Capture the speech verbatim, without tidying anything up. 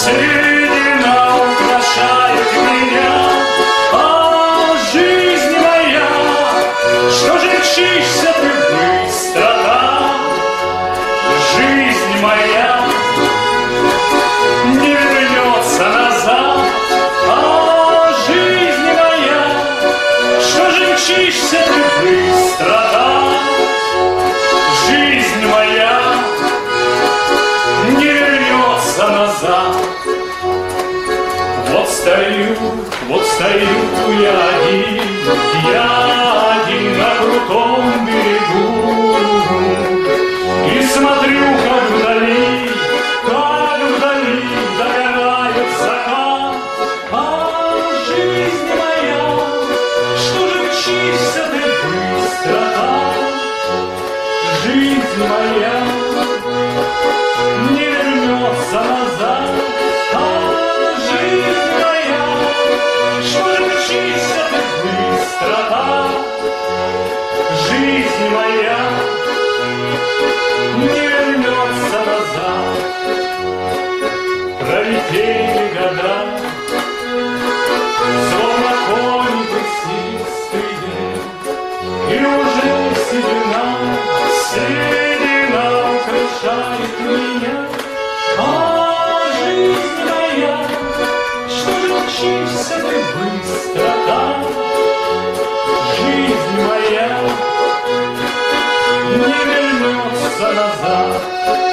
седина украшает меня, а жизнь моя, что же мчишься ты быстро там? Жизнь моя не вернется назад, а жизнь моя, что же мчишься ты быстро там? Жизнь моя не вернется назад. Вот стою, вот стою я один, я один на крутом берегу, и смотрю, как вдали, как вдали догорает закат. А жизнь моя, что же мчишься ты быстро там? Жизнь моя не вернется назад, а жизнь моя, что же мчишься ты быстро там? Жизнь моя не вернется назад. Пролетели года, словно конь пятнистый день, и уже седина, седина украшает меня. А жизнь моя, что же мчишься ты быстро там? Жизнь моя не вернется назад.